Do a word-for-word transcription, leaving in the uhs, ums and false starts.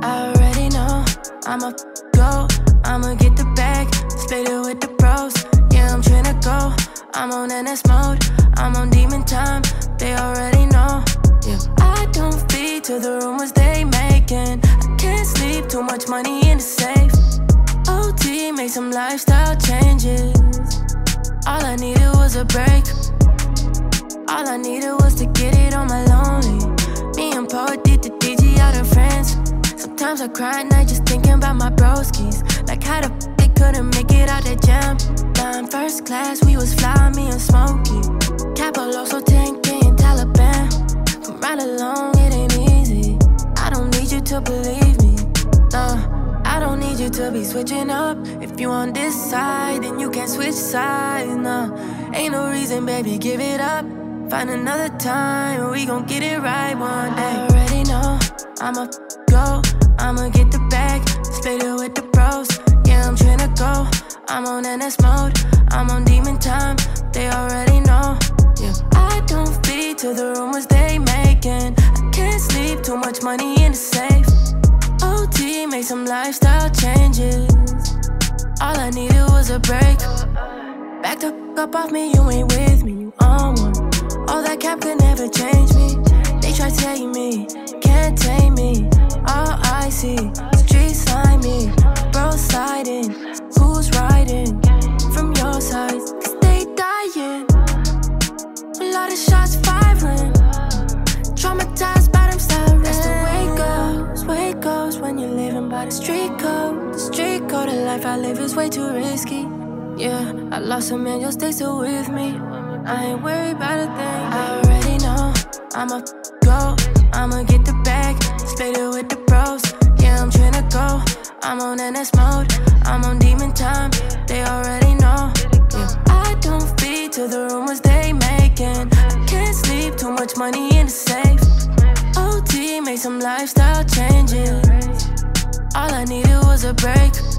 I already know I'ma go, I'ma get the bag, split it with the bros. Yeah, I'm tryna go, I'm on N S mode, I'm on demon time, they already know. Yeah, I don't feed to the rumors they making. I can't sleep, too much money in the safe. O T made some lifestyle changes. All I needed was a break. All I needed was to get it on my lonely. Me and Paul did the D G out of France. Sometimes I cry at night just thinking about my broskies. Like how the f they couldn't make it out the jam. Flying first class, we was flying, me and Smokey. Capoloso, ten K in Taliban. Come right along, it ain't easy. I don't need you to believe me, no. I don't need you to be switching up. If you on this side, then you can't switch sides, no. Ain't no reason, baby, give it up. Find another time and we gon' get it right one day. I already know I'ma go, I'ma get the bag, split it with the bros. Yeah, I'm tryna go, I'm on N S mode, I'm on demon time, they already know. Yeah, I don't feed to the rumors they making. I can't sleep, too much money in the safe. O T made some lifestyle changes. All I needed was a break. Back the f*** up off me, you ain't with me, you on one. All that cap could never change me. They try tame me, can't tame me. All I see, streets line me. Bro sliding, who's riding? From your side, cause they dying. A lot of shots firing. Traumatized by them sirens. That's the way it goes, way it goes when you're living by the street code. The street code of life I live is way too risky. Yeah, I lost a man, you'll stay still with me. I ain't worried about a thing. I already know I'ma go, I'ma get the bag, split it with the bros. Yeah, I'm tryna go, I'm on N S mode, I'm on demon time, they already know. Yeah, I don't feed to the rumors they making. I can't sleep, too much money in the safe. O T made some lifestyle changes. All I needed was a break.